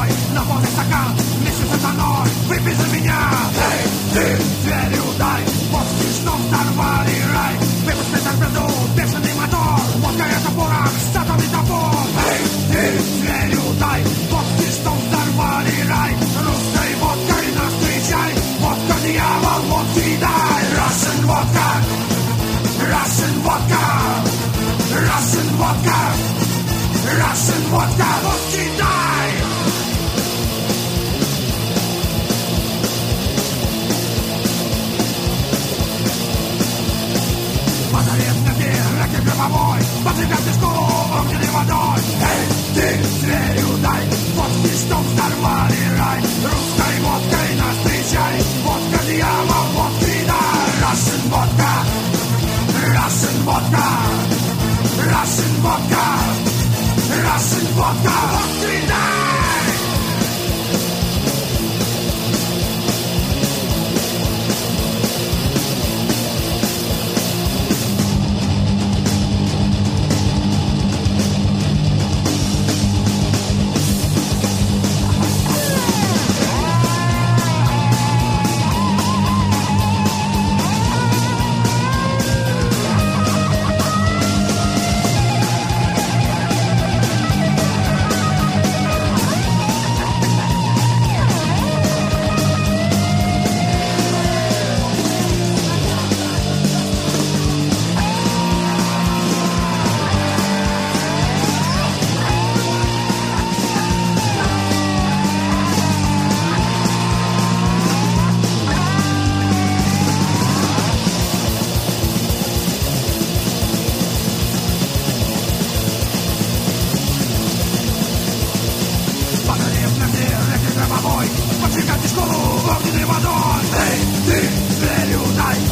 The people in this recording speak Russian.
гробовой, наполни стакан вместе со мной, выпей за меня. Эй, ты, дверью дай, водки снова взорвали рай. Выпусти торпеду, бешеный мотор, водка это порох, статовый топор. Эй, ты, дверью дай, водки снова взорвали рай. Русской водкой нас встречай, водка дьявол, водки дай. Russian водка, Russian водка, Russian водка, Russian водка, водки дай. Позарез на раки гробовой, поджигай песку огненной водой. Эй, ты, дверью дай, водки, что взорвали рай. Русской водкой нас встречай, водка дьявол, водки дай. Russian водка, Russian водка, Russian водка, Russian водка, водки дай. Поджигать школу огненной водой. Эй, ты, дверью дай,